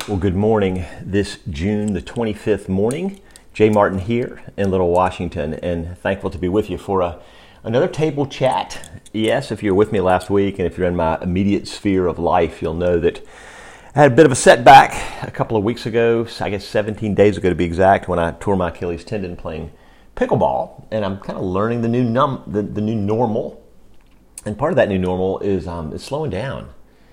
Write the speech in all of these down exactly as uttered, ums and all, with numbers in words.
Well, good morning. This June the twenty-fifth morning, Jay Martin here in Little Washington, and thankful to be with you for a, another table chat. Yes, if you were with me last week, and if you're in my immediate sphere of life, you'll know that I had a bit of a setback a couple of weeks ago, I guess seventeen days ago to be exact, when I tore my Achilles tendon playing pickleball, and I'm kind of learning the new num the, the new normal, and part of that new normal is um, is slowing down,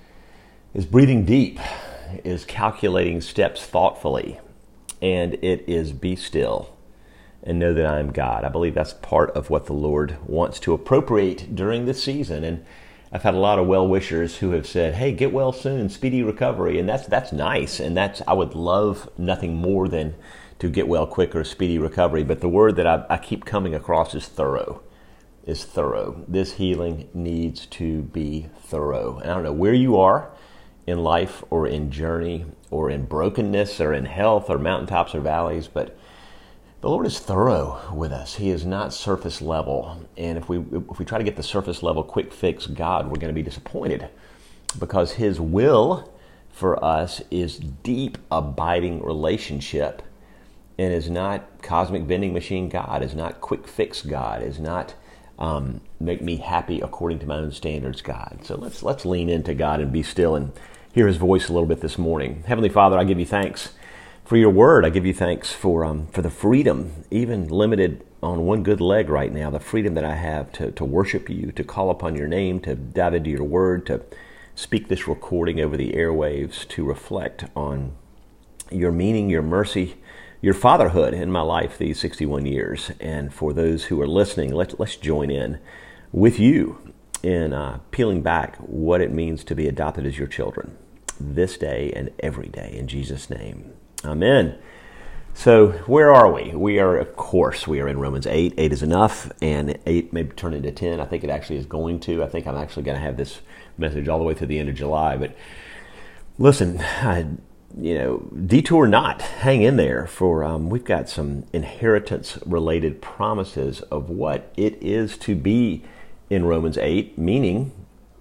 is breathing deep, is calculating steps thoughtfully, and it is be still and know that I am God. I believe that's part of what the Lord wants to appropriate during this season. And I've had a lot of well-wishers who have said, hey, get well soon, speedy recovery. And that's that's nice. And that's I would love nothing more than to get well quicker, speedy recovery. But the word that I, I keep coming across is thorough, is thorough. This healing needs to be thorough. And I don't know where you are in life or in journey or in brokenness or in health or mountaintops or valleys, but the Lord is thorough with us. He is not surface level. And if we if we try to get the surface level quick fix God, we're going to be disappointed, because His will for us is deep, abiding relationship, and is not cosmic vending machine God, is not quick fix God, is not um, make me happy according to my own standards God. So let's let's lean into God and be still and hear His voice a little bit this morning. Heavenly Father, I give you thanks for your word. I give you thanks for um, for the freedom, even limited on one good leg right now, the freedom that I have to, to worship you, to call upon your name, to dive into your word, to speak this recording over the airwaves, to reflect on your meaning, your mercy, your fatherhood in my life these sixty-one years. And for those who are listening, let, let's join in with you in uh, peeling back what it means to be adopted as your children this day and every day. In Jesus' name, amen. So where are we? We are, of course, we are in Romans eight. Eight is enough, and eight may turn into ten. I think it actually is going to. I think I'm actually going to have this message all the way through the end of July. But listen, I, you know, detour not. Hang in there, for um, we've got some inheritance-related promises of what it is to be in Romans eight, meaning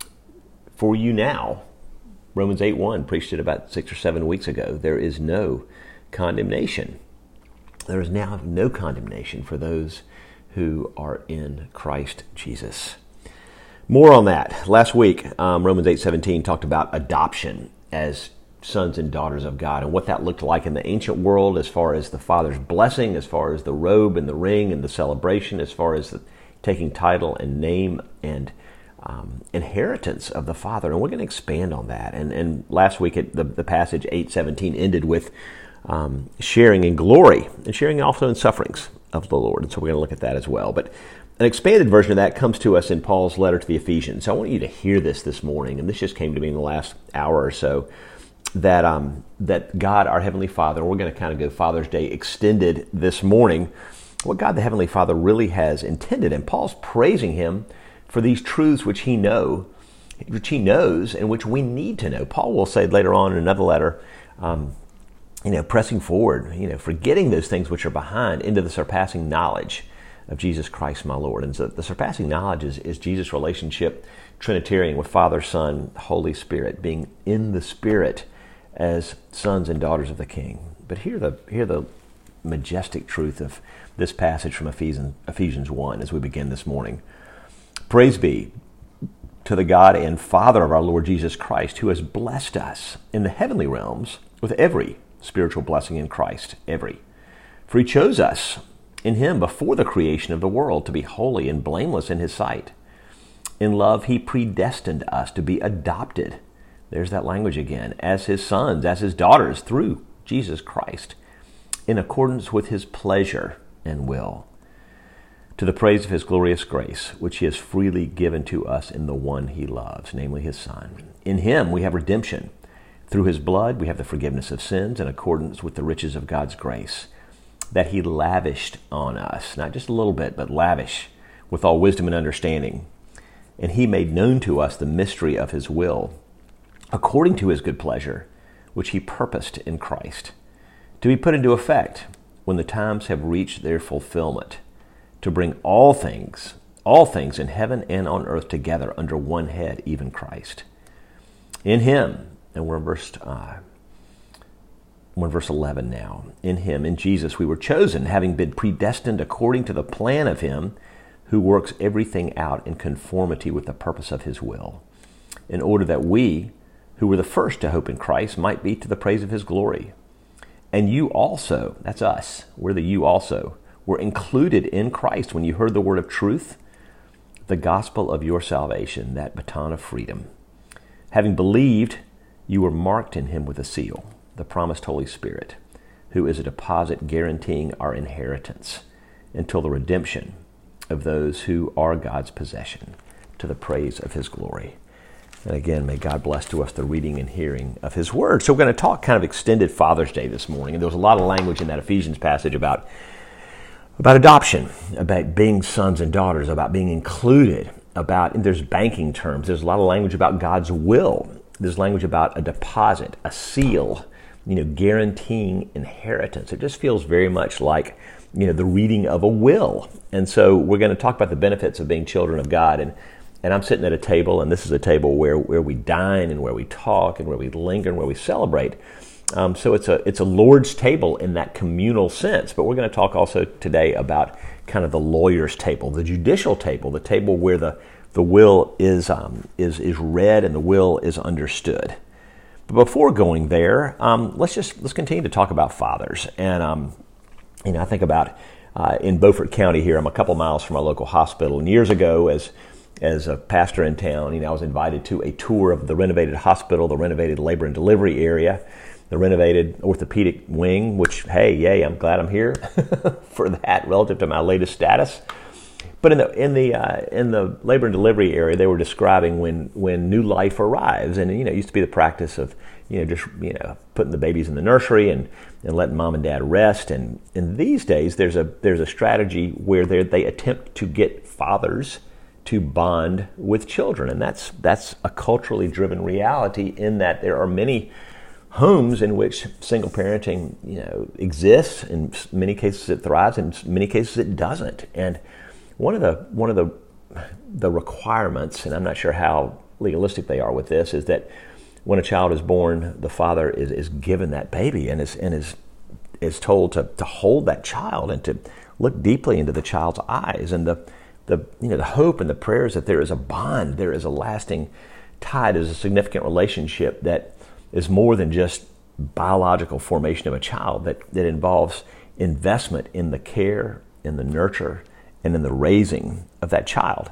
for you now. Romans eight one, preached it about six or seven weeks ago. There is no condemnation. There is now no condemnation for those who are in Christ Jesus. More on that. Last week, um, Romans eight seventeen talked about adoption as sons and daughters of God, and what that looked like in the ancient world, as far as the Father's blessing, as far as the robe and the ring and the celebration, as far as the taking title and name and um, inheritance of the Father. And we're going to expand on that. And, and last week, it, the, the passage eight seventeen ended with um, sharing in glory and sharing also in sufferings of the Lord. And so we're going to look at that as well. But an expanded version of that comes to us in Paul's letter to the Ephesians. So I want you to hear this this morning, and this just came to me in the last hour or so, that um, that God, our Heavenly Father, and we're going to kind of go Father's Day extended this morning, what God the Heavenly Father really has intended. And Paul's praising Him for these truths which he know, which he knows, and which we need to know. Paul will say later on in another letter, um, you know, pressing forward, you know, forgetting those things which are behind, into the surpassing knowledge of Jesus Christ, my Lord. And so the surpassing knowledge is, is Jesus' relationship, Trinitarian, with Father, Son, Holy Spirit, being in the Spirit as sons and daughters of the King. But hear the hear the majestic truth of this passage from Ephesians, Ephesians one as we begin this morning. Praise be to the God and Father of our Lord Jesus Christ, who has blessed us in the heavenly realms with every spiritual blessing in Christ, every. For He chose us in Him before the creation of the world to be holy and blameless in His sight. In love, He predestined us to be adopted, there's that language again, as His sons, as His daughters, through Jesus Christ, in accordance with His pleasure and will, to the praise of His glorious grace, which He has freely given to us in the one He loves, namely His Son. In Him we have redemption. Through His blood we have the forgiveness of sins in accordance with the riches of God's grace that He lavished on us, not just a little bit, but lavish, with all wisdom and understanding. And He made known to us the mystery of His will, according to His good pleasure, which He purposed in Christ, to be put into effect when the times have reached their fulfillment, to bring all things, all things in heaven and on earth together under one head, even Christ. In Him, and we're in verse uh, one verse eleven now. In him, in Jesus, we were chosen, having been predestined according to the plan of him who works everything out in conformity with the purpose of his will, in order that we, who were the first to hope in Christ, might be to the praise of his glory. And you also, that's us, we're the you also, were included in Christ when you heard the word of truth, the gospel of your salvation, that baton of freedom. Having believed, you were marked in him with a seal, the promised Holy Spirit, who is a deposit guaranteeing our inheritance until the redemption of those who are God's possession, to the praise of his glory. And again, may God bless to us the reading and hearing of his word. So we're going to talk kind of extended Father's Day this morning. And there was a lot of language in that Ephesians passage about, about adoption, about being sons and daughters, about being included, about, and there's banking terms. There's a lot of language about God's will. There's language about a deposit, a seal, you know, guaranteeing inheritance. It just feels very much like, you know, the reading of a will. And so we're going to talk about the benefits of being children of God. And And I'm sitting at a table, and this is a table where, where we dine and where we talk and where we linger and where we celebrate. Um, so it's a it's a Lord's table in that communal sense. But we're going to talk also today about kind of the lawyer's table, the judicial table, the table where the, the will is um, is is read and the will is understood. But before going there, um, let's just let's continue to talk about fathers. And um, you know, I think about uh, in Beaufort County here. I'm a couple miles from our local hospital, and years ago, as As a pastor in town, you know, I was invited to a tour of the renovated hospital, the renovated labor and delivery area, the renovated orthopedic wing, which, hey, yay, I'm glad I'm here for that relative to my latest status. But in the in the uh, in the labor and delivery area, they were describing when when new life arrives, and you know, it used to be the practice of you know just you know putting the babies in the nursery and, and letting mom and dad rest. And in these days, there's a there's a strategy where they they attempt to get fathers to bond with children. And that's that's a culturally driven reality, in that there are many homes in which single parenting, you know, exists. In many cases it thrives, in many cases it doesn't. And one of the one of the the requirements, and I'm not sure how legalistic they are with this, is that when a child is born, the father is, is given that baby and is and is is told to, to hold that child and to look deeply into the child's eyes. And the The you know the hope and the prayers that there is a bond, there is a lasting tie, there's a significant relationship that is more than just biological formation of a child, that, that involves investment in the care, in the nurture, and in the raising of that child.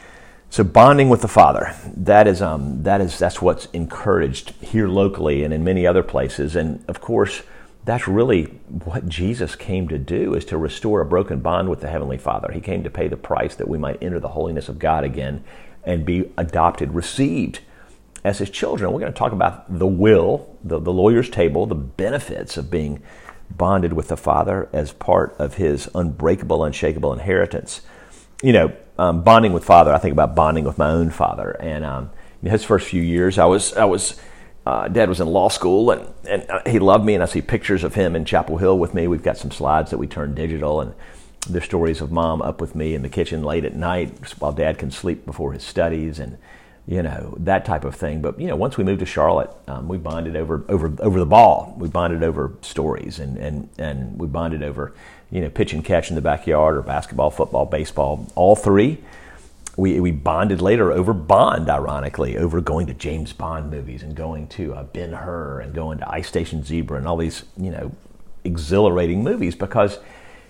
So bonding with the Father, that is um that is that's what's encouraged here locally and in many other places. And of course, that's really what Jesus came to do, is to restore a broken bond with the Heavenly Father. He came to pay the price that we might enter the holiness of God again and be adopted, received as his children. We're going to talk about the will, the, the lawyer's table, the benefits of being bonded with the Father as part of his unbreakable, unshakable inheritance. You know, um, bonding with Father, I think about bonding with my own father. And um, his first few years, I was I was... Uh, Dad was in law school, and, and he loved me, and I see pictures of him in Chapel Hill with me. We've got some slides that we turned digital, and there's stories of Mom up with me in the kitchen late at night while Dad can sleep before his studies, and you know, that type of thing. But you know, once we moved to Charlotte, um, we bonded over over over the ball. We bonded over stories, and and and we bonded over you know pitch and catch in the backyard, or basketball, football, baseball, all three. We we bonded later over Bond, ironically, over going to James Bond movies and going to uh, Ben-Hur and going to Ice Station Zebra and all these, you know, exhilarating movies. Because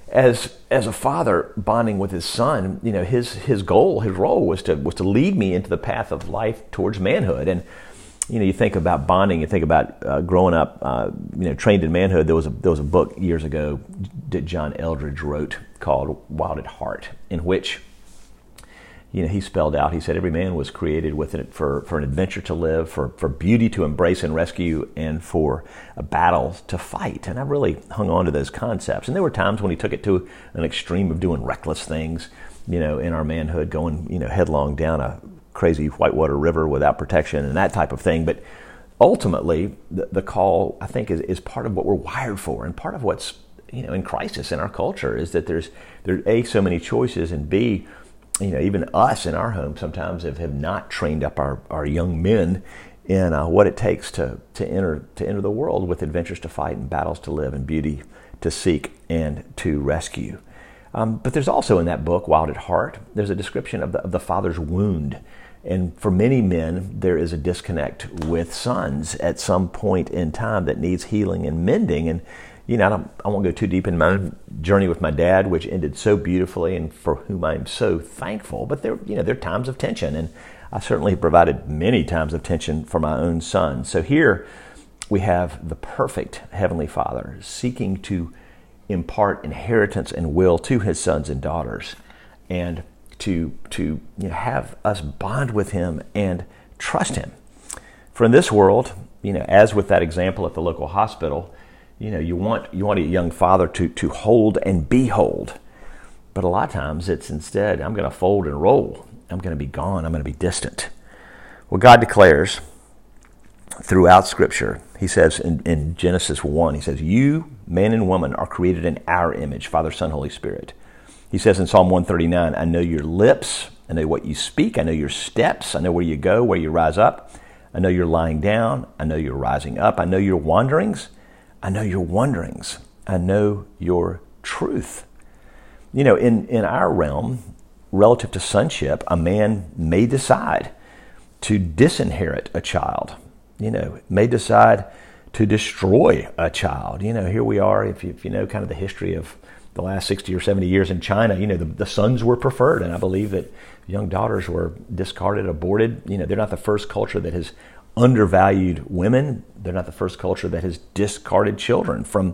as as a father bonding with his son, you know, his his goal, his role was to was to lead me into the path of life towards manhood. And you know, you think about bonding, you think about uh, growing up, uh, you know, trained in manhood. There was a there was a book years ago that John Eldridge wrote called Wild at Heart, in which you know, he spelled out, he said, every man was created with it for, for an adventure to live, for, for beauty to embrace and rescue, and for a battle to fight. And I really hung on to those concepts. And there were times when he took it to an extreme of doing reckless things, you know, in our manhood, going, you know, headlong down a crazy whitewater river without protection and that type of thing. But ultimately, the, the call, I think, is, is part of what we're wired for, and part of what's, you know, in crisis in our culture, is that there's, there's A, so many choices, and B, you know, even us in our home sometimes have, have not trained up our, our young men in uh, what it takes to to enter to enter the world with adventures to fight and battles to live and beauty to seek and to rescue. Um, but there's also in that book, Wild at Heart, there's a description of the, of the father's wound. And for many men, there is a disconnect with sons at some point in time that needs healing and mending. And, you know, I, don't, I won't go too deep in my own journey with my dad, which ended so beautifully and for whom I'm so thankful. But there, you know, there are times of tension, and I certainly provided many times of tension for my own son. So here we have the perfect Heavenly Father seeking to impart inheritance and will to his sons and daughters, and to to you know, have us bond with him and trust him. For in this world, you know, as with that example at the local hospital, you know, you want you want a young father to to hold and behold, but a lot of times it's instead, I'm going to fold and roll. I'm going to be gone. I'm going to be distant. Well, God declares throughout Scripture, he says in, in Genesis one, he says, you, man and woman, are created in our image, Father, Son, Holy Spirit. He says in Psalm one thirty-nine, I know your lips, I know what you speak, I know your steps, I know where you go, where you rise up, I know you're lying down, I know you're rising up, I know your wanderings, I know your wanderings, I know your truth. You know, in, in our realm, relative to sonship, a man may decide to disinherit a child, you know, may decide to destroy a child. You know, here we are, if you, if you know kind of the history of the last sixty or seventy years in China, you know, the, the sons were preferred, and I believe that young daughters were discarded, aborted. You know, they're not the first culture that has undervalued women. They're not the first culture that has discarded children. From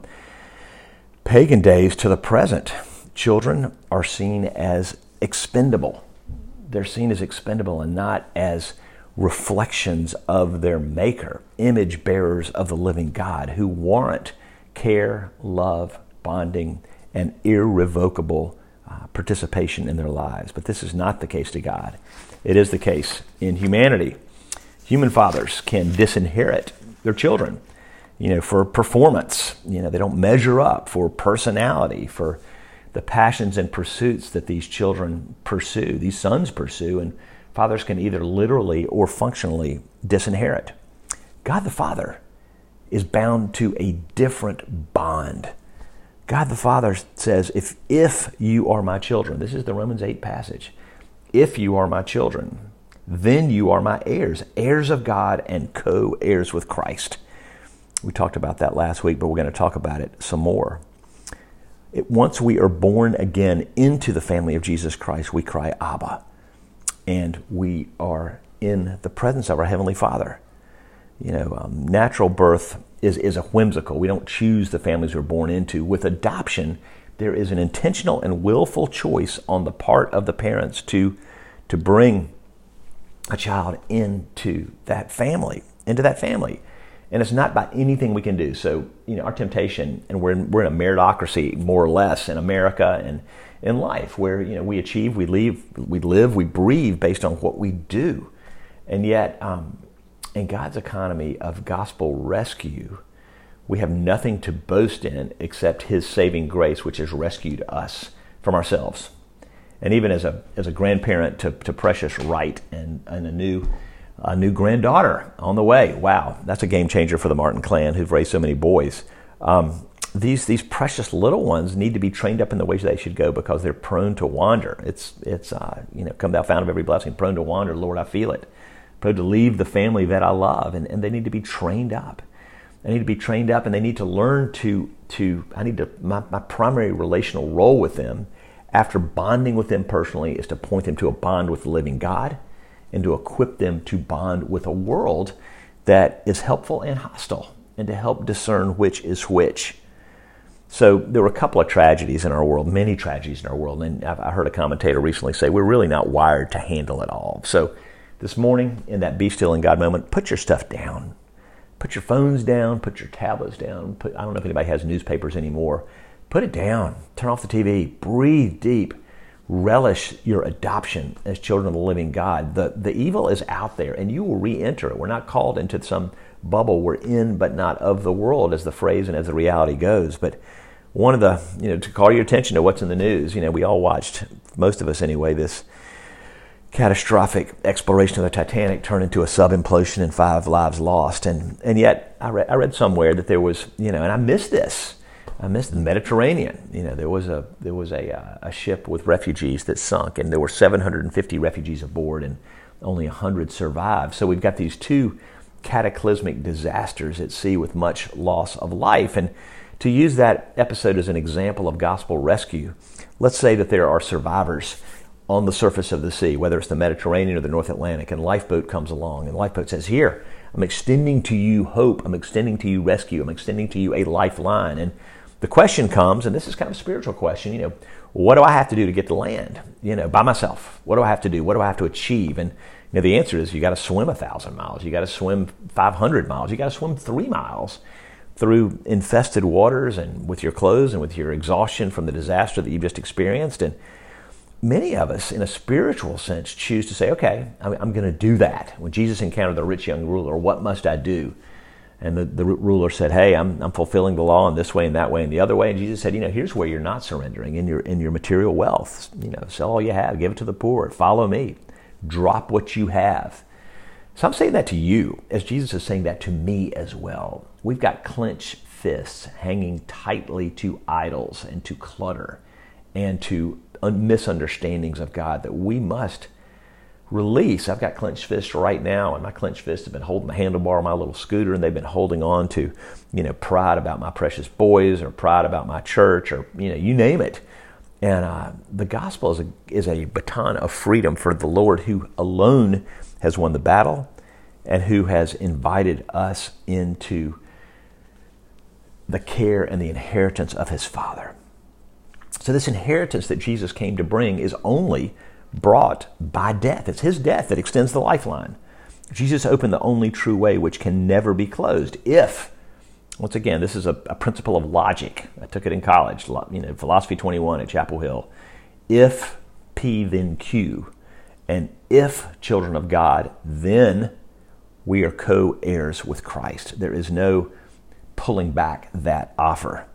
pagan days to the present, children are seen as expendable. They're seen as expendable and not as reflections of their maker, image bearers of the living God who warrant care, love, bonding, and irrevocable uh, participation in their lives. But this is not the case to God. It is the case in humanity. Human fathers can disinherit their children, you know, for performance. You know, they don't measure up, for personality, for the passions and pursuits that these children pursue, these sons pursue, and fathers can either literally or functionally disinherit. God the Father is bound to a different bond. God the Father says, if, if you are my children, this is the Romans eight passage, if you are my children, then you are my heirs, heirs of God and co-heirs with Christ. We talked about that last week, but we're going to talk about it some more. It, once we are born again into the family of Jesus Christ, we cry, Abba, and we are in the presence of our Heavenly Father. You know, um, natural birth is, is a whimsical. We don't choose the families we're born into. With adoption, there is an intentional and willful choice on the part of the parents to, to bring a child into that family, into that family. And it's not by anything we can do. So, you know, our temptation, and we're in, we're in a meritocracy, more or less, in America and in life, where, you know, we achieve, we leave, we live, we breathe based on what we do. And yet, um, in God's economy of gospel rescue, we have nothing to boast in except His saving grace, which has rescued us from ourselves. And even as a as a grandparent to, to Precious Wright and, and a new a new granddaughter on the way. Wow, that's a game changer for the Martin clan who've raised so many boys. Um, these these precious little ones need to be trained up in the ways they should go, because they're prone to wander. It's it's uh, you know, come thou fount of every blessing, prone to wander, Lord, I feel it. Prone to leave the family that I love, and, and they need to be trained up. They need to be trained up, and they need to learn to to. I need to my, my primary relational role with them, after bonding with them personally, is to point them to a bond with the living God, and to equip them to bond with a world that is helpful and hostile, and to help discern which is which. So there were a couple of tragedies in our world, many tragedies in our world, and I heard a commentator recently say we're really not wired to handle it all. So this morning, in that be still in God moment, put your stuff down. Put your phones down, put your tablets down. Put, I don't know if anybody has newspapers anymore. Put it down, turn off the T V, breathe deep, relish your adoption as children of the living God. The, the evil is out there, and you will re-enter it. We're not called into some bubble. We're in but not of the world, as the phrase and as the reality goes. But one of the, you know, to call your attention to what's in the news, you know, we all watched, most of us anyway, this catastrophic exploration of the Titanic turned into a sub-implosion and five lives lost. And and yet I read, I read somewhere that there was, you know, and I missed this. I missed the Mediterranean. You know, there was a there was a uh, a ship with refugees that sunk, and there were seven hundred fifty refugees aboard, and only one hundred survived. So we've got these two cataclysmic disasters at sea with much loss of life. And to use that episode as an example of gospel rescue, let's say that there are survivors on the surface of the sea, whether it's the Mediterranean or the North Atlantic, and Lifeboat comes along, and Lifeboat says, here, I'm extending to you hope, I'm extending to you rescue, I'm extending to you a lifeline. And the question comes, and this is kind of a spiritual question, you know, what do I have to do to get to land, you know, by myself? What do I have to do? What do I have to achieve? And you know, the answer is you got to swim a thousand miles, you got to swim five hundred miles, you got to swim three miles through infested waters and with your clothes and with your exhaustion from the disaster that you've just experienced. And many of us, in a spiritual sense, choose to say, okay, I'm, I'm going to do that. When Jesus encountered the rich young ruler, what must I do? And the, the ruler said, hey, I'm, I'm fulfilling the law in this way and that way and the other way. And Jesus said, you know, here's where you're not surrendering, in your in your material wealth. You know, sell all you have, give it to the poor, follow me, drop what you have. So I'm saying that to you, as Jesus is saying that to me as well. We've got clenched fists hanging tightly to idols and to clutter and to misunderstandings of God that we must release. I've got clenched fists right now, and my clenched fists have been holding the handlebar of my little scooter, and they've been holding on to, you know, pride about my precious boys, or pride about my church, or, you know, you name it. And uh, the gospel is a, is a baton of freedom for the Lord, who alone has won the battle and who has invited us into the care and the inheritance of his Father. So this inheritance that Jesus came to bring is only brought by death. It's his death that extends the lifeline. Jesus opened the only true way, which can never be closed. If, once again, this is a, a principle of logic. I took it in college, you know, Philosophy twenty-one at Chapel Hill. If P, then Q. And if children of God, then we are co-heirs with Christ. There is no pulling back that offer.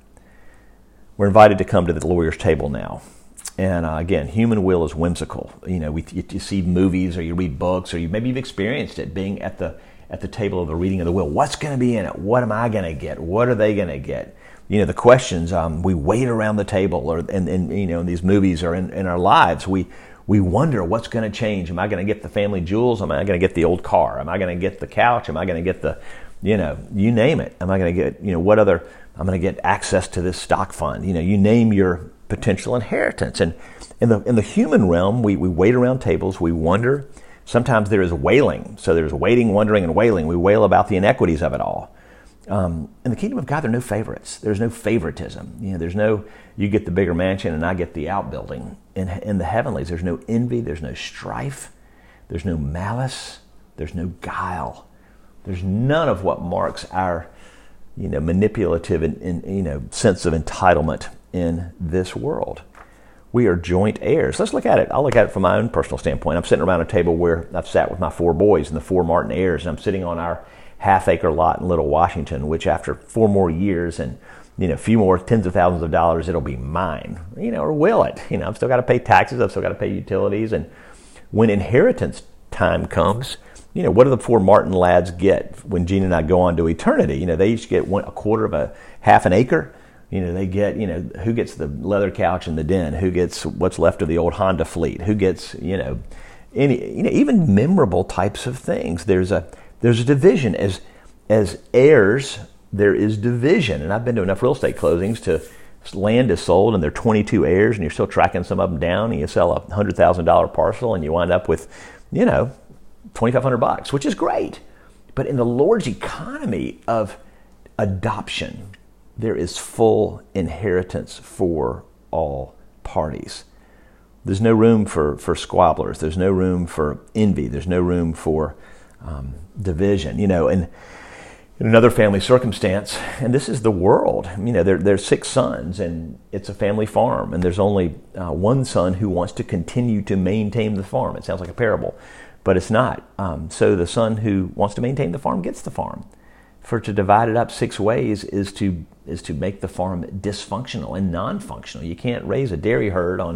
We're invited to come to the lawyer's table now. And uh, again, human will is whimsical. You know, we, you, you see movies, or you read books, or you maybe you've experienced it, being at the at the table of the reading of the will. What's going to be in it? What am I going to get? What are they going to get? You know, the questions. Um, we wait around the table, or and, and you know, in these movies or in, in our lives, we we wonder what's going to change. Am I going to get the family jewels? Am I going to get the old car? Am I going to get the couch? Am I going to get the, you know, you name it? Am I going to get, you know, what other? I'm going to get access to this stock fund. You know, you name your potential inheritance. And in the in the human realm, we, we wait around tables, we wonder. Sometimes there is wailing. So there's waiting, wondering, and wailing. We wail about the inequities of it all. Um, in the kingdom of God, there are no favorites. There's no favoritism. You know, there's no, you get the bigger mansion and I get the outbuilding. In, in the heavenlies, there's no envy, there's no strife, there's no malice, there's no guile. There's none of what marks our, you know, manipulative and, and you know, sense of entitlement in this world. We are joint heirs. Let's look at it. I'll look at it from my own personal standpoint. I'm sitting around a table where I've sat with my four boys and the four Martin heirs, and I'm sitting on our half-acre lot in Little Washington, which after four more years and, you know, a few more tens of thousands of dollars, it'll be mine, you know, or will it? You know, I've still got to pay taxes. I've still got to pay utilities. And when inheritance time comes, you know, what do the four Martin lads get when Gene and I go on to eternity? You know, they each get one, a quarter of a half an acre. You know, they get, you know, who gets the leather couch in the den? Who gets what's left of the old Honda fleet? Who gets, you know, any, you know, even memorable types of things. There's a there's a division. As as heirs, there is division. And I've been to enough real estate closings to land is sold and there are twenty-two heirs, and you're still tracking some of them down, and you sell a one hundred thousand dollars parcel and you wind up with, you know, twenty-five hundred bucks, which is great. But in the Lord's economy of adoption, there is full inheritance for all parties. There's no room for, for squabblers. There's no room for envy. There's no room for um, division. You know, and in another family circumstance, and this is the world, you know, there, there's six sons, and it's a family farm, and there's only uh, one son who wants to continue to maintain the farm. It sounds like a parable, but it's not. Um, so the son who wants to maintain the farm gets the farm. For to divide it up six ways is to is to make the farm dysfunctional and non-functional. You can't raise a dairy herd on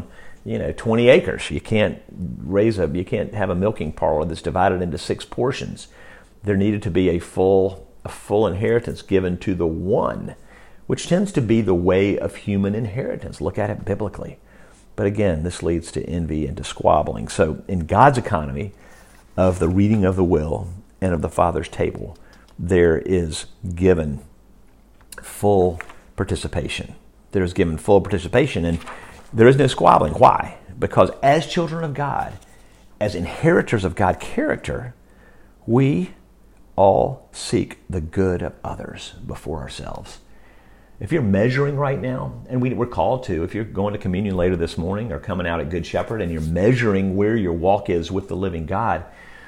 you know, twenty acres. You can't raise a, you can't have a milking parlor that's divided into six portions. There needed to be a full, a full inheritance given to the one, which tends to be the way of human inheritance. Look at it biblically. But again, this leads to envy and to squabbling. So in God's economy of the reading of the will and of the Father's table, there is given full participation. There is given full participation, and there is no squabbling. Why? Because as children of God, as inheritors of God's character, we all seek the good of others before ourselves. If you're measuring right now, and we, we're called to, if you're going to communion later this morning or coming out at Good Shepherd and you're measuring where your walk is with the living God,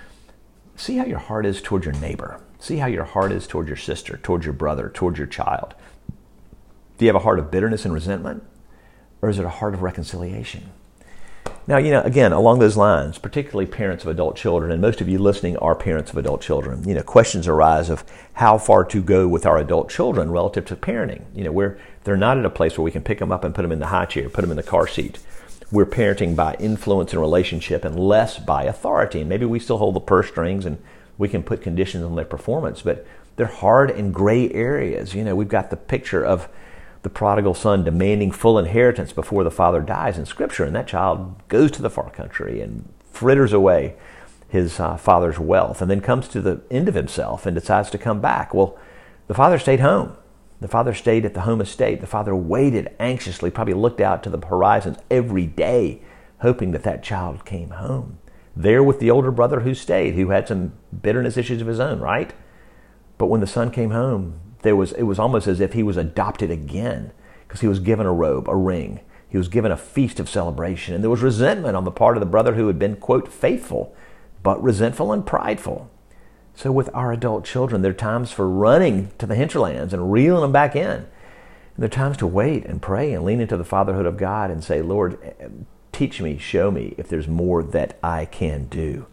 see how your heart is toward your neighbor. See how your heart is toward your sister, toward your brother, toward your child. Do you have a heart of bitterness and resentment? Or is it a heart of reconciliation? Now, you know, again, along those lines, particularly parents of adult children, and most of you listening are parents of adult children, you know, questions arise of how far to go with our adult children relative to parenting. You know, where they're not at a place where we can pick them up and put them in the high chair, put them in the car seat. We're parenting by influence and relationship and less by authority. And maybe we still hold the purse strings and we can put conditions on their performance, but they're hard and gray areas. You know, we've got the picture of the prodigal son demanding full inheritance before the father dies in Scripture, and that child goes to the far country and fritters away his uh, father's wealth, and then comes to the end of himself and decides to come back. Well, the father stayed home. The father stayed at the home estate. The father waited anxiously, probably looked out to the horizons every day, hoping that that child came home. There with the older brother who stayed, who had some bitterness issues of his own, right? But when the son came home, There was, it was almost as if he was adopted again, because he was given a robe, a ring. He was given a feast of celebration. And there was resentment on the part of the brother who had been, quote, faithful, but resentful and prideful. So with our adult children, there are times for running to the hinterlands and reeling them back in. And there are times to wait and pray and lean into the fatherhood of God and say, Lord, teach me, show me if there's more that I can do.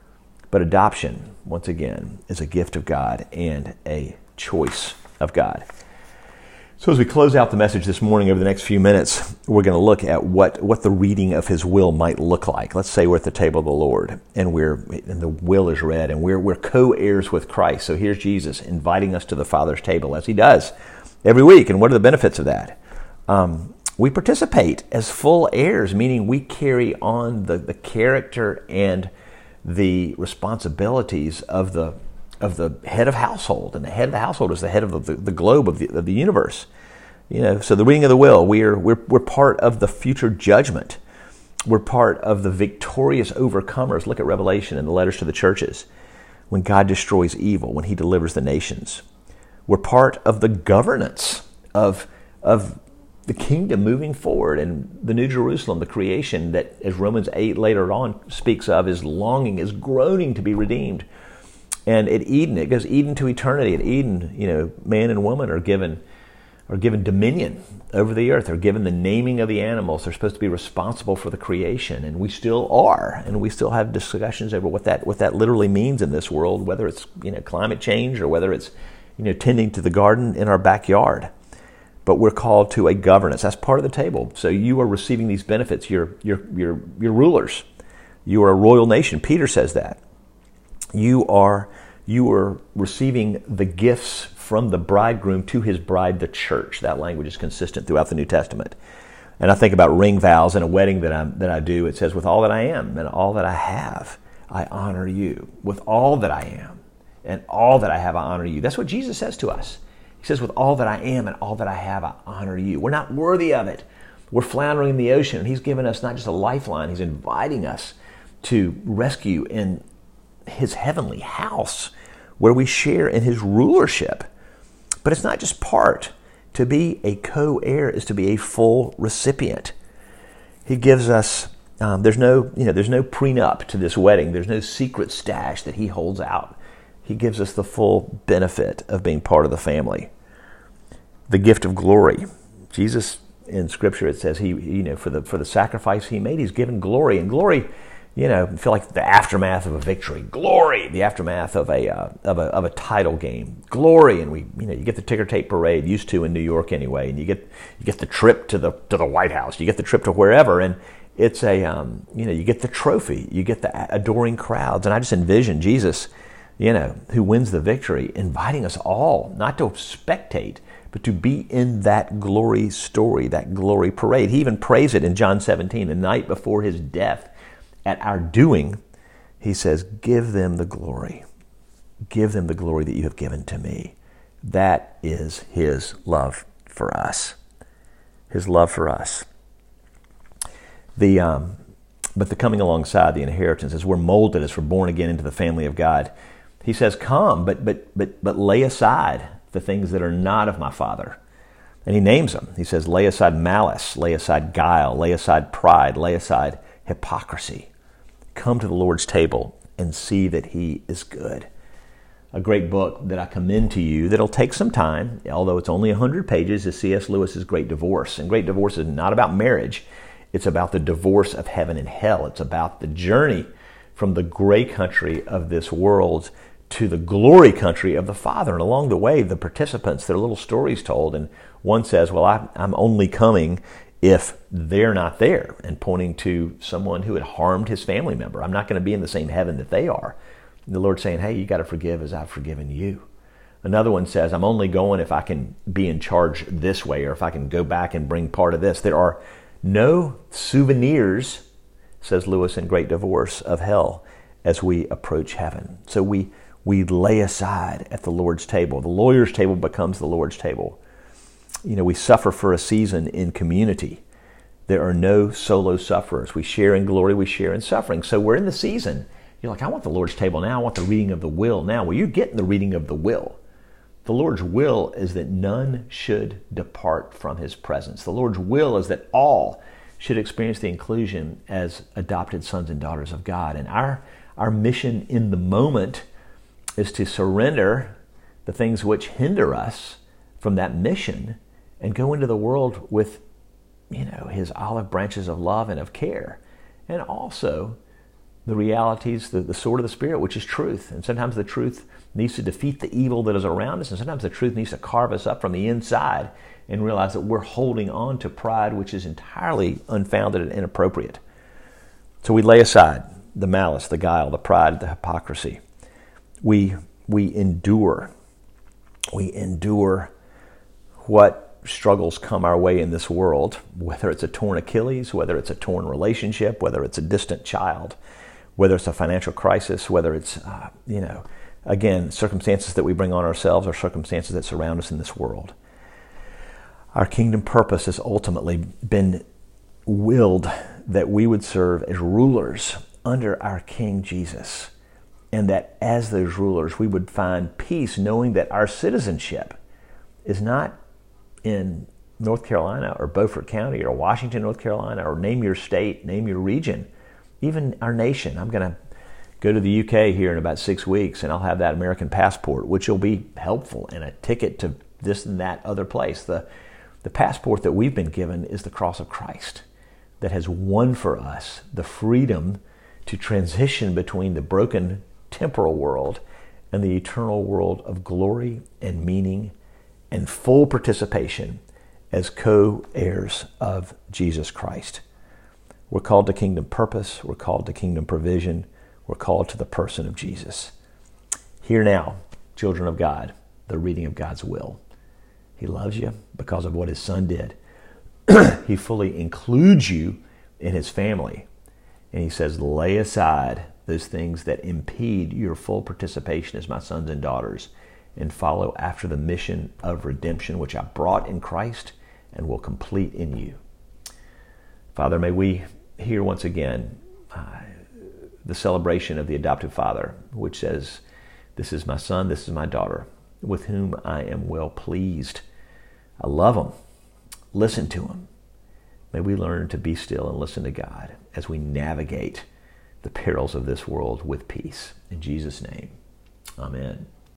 But adoption, once again, is a gift of God and a choice of God. So as we close out the message this morning over the next few minutes, we're going to look at what, what the reading of his will might look like. Let's say we're at the table of the Lord and we're and the will is read and we're we're co-heirs with Christ. So here's Jesus inviting us to the Father's table as he does every week. And what are the benefits of that? Um, we participate as full heirs, meaning we carry on the, the character and the responsibilities of the of the head of household, and the head of the household is the head of the, the globe of the, of the universe. You know, so the reading of the will, we're we're we're part of the future judgment. We're part of the victorious overcomers. Look at Revelation and the letters to the churches. When God destroys evil, when he delivers the nations. We're part of the governance of of the kingdom moving forward, and the New Jerusalem, the creation that, as Romans eight later on speaks of, is longing, is groaning to be redeemed. And at Eden, it goes Eden to eternity. At Eden, you know, man and woman are given are given dominion over the earth. They're given the naming of the animals. They're supposed to be responsible for the creation, and we still are. And we still have discussions over what that what that literally means in this world, whether it's, you know, climate change or whether it's, you know, tending to the garden in our backyard. But we're called to a governance. That's part of the table. So you are receiving these benefits. You're you're you're you're rulers. You are a royal nation. Peter says that. You are you are receiving the gifts from the bridegroom to his bride, the church. That language is consistent throughout the New Testament. And I think about ring vows in a wedding that I that I do. It says, "With all that I am and all that I have, I honor you. With all that I am and all that I have, I honor you." That's what Jesus says to us. He says, "With all that I am and all that I have, I honor you." We're not worthy of it. We're floundering in the ocean, and he's given us not just a lifeline. He's inviting us to rescue in his heavenly house, where we share in his rulership. But it's not just part. To be a co-heir is to be a full recipient. He gives us, um, there's no, you know, there's no prenup to this wedding. There's no secret stash that he holds out. He gives us the full benefit of being part of the family. The gift of glory. Jesus, in Scripture, it says he, you know, for the for the sacrifice he made, he's given glory. And glory, you know, feel like the aftermath of a victory. Glory, the aftermath of a uh, of a of a title game. Glory, and we, you know, you get the ticker tape parade, used to in New York anyway, and you get you get the trip to the to the White House, you get the trip to wherever, and it's a, um, you know, you get the trophy, you get the adoring crowds. And I just envision Jesus, you know, who wins the victory, inviting us all, not to spectate, but to be in that glory story, that glory parade. He even prays it in John seventeen, the night before his death. At our doing, he says, give them the glory. Give them the glory that you have given to me. That is his love for us. His love for us. The um, but the coming alongside, the inheritance, as we're molded, as we're born again into the family of God, he says, come, but but but but lay aside the things that are not of my Father. And he names them. He says, lay aside malice, lay aside guile, lay aside pride, lay aside hypocrisy. Come to the Lord's table and see that he is good. A great book that I commend to you that'll take some time, although it's only one hundred pages, is C S Lewis's Great Divorce. And Great Divorce is not about marriage. It's about the divorce of heaven and hell. It's about the journey from the gray country of this world to the glory country of the Father. And along the way, the participants, their little stories told. And one says, well, I, I'm only coming if they're not there, and pointing to someone who had harmed his family member. I'm not going to be in the same heaven that they are. And the Lord saying, hey, you got to forgive as I've forgiven you. Another one says, I'm only going if I can be in charge this way, or if I can go back and bring part of this. There are no souvenirs, says Lewis in Great Divorce, of hell as we approach heaven. So we we lay aside at the Lord's table. The lawyer's table becomes the Lord's table. You know, we suffer for a season in community. There are no solo sufferers. We share in glory, we share in suffering. So we're in the season. You're like, I want the Lord's table now. I want the reading of the will now. Well, you're getting the reading of the will. The Lord's will is that none should depart from his presence. The Lord's will is that all should experience the inclusion as adopted sons and daughters of God. And our, our mission in the moment is to surrender the things which hinder us from that mission and go into the world with, you know, his olive branches of love and of care. And also the realities, the, the sword of the Spirit, which is truth. And sometimes the truth needs to defeat the evil that is around us. And sometimes the truth needs to carve us up from the inside and realize that we're holding on to pride, which is entirely unfounded and inappropriate. So we lay aside the malice, the guile, the pride, the hypocrisy. We, we endure. We endure what struggles come our way in this world, whether it's a torn Achilles, whether it's a torn relationship, whether it's a distant child, whether it's a financial crisis, whether it's, uh, you know, again, circumstances that we bring on ourselves or circumstances that surround us in this world. Our kingdom purpose has ultimately been willed that we would serve as rulers under our King Jesus, and that as those rulers we would find peace knowing that our citizenship is not in North Carolina or Beaufort County or Washington, North Carolina, or name your state, name your region, even our nation. I'm going to go to the U K here in about six weeks and I'll have that American passport, which will be helpful, and a ticket to this and that other place. The, the passport that we've been given is the cross of Christ that has won for us the freedom to transition between the broken temporal world and the eternal world of glory and meaning and full participation as co-heirs of Jesus Christ. We're called to kingdom purpose. We're called to kingdom provision. We're called to the person of Jesus. Hear now, children of God, the reading of God's will. He loves you because of what his Son did. He fully includes you in his family. And he says, lay aside those things that impede your full participation as my sons and daughters, and follow after the mission of redemption, which I brought in Christ and will complete in you. Father, may we hear once again uh, the celebration of the adoptive Father, which says, this is my son, this is my daughter, with whom I am well pleased. I love them. Listen to them. May we learn to be still and listen to God as we navigate the perils of this world with peace. In Jesus' name, amen.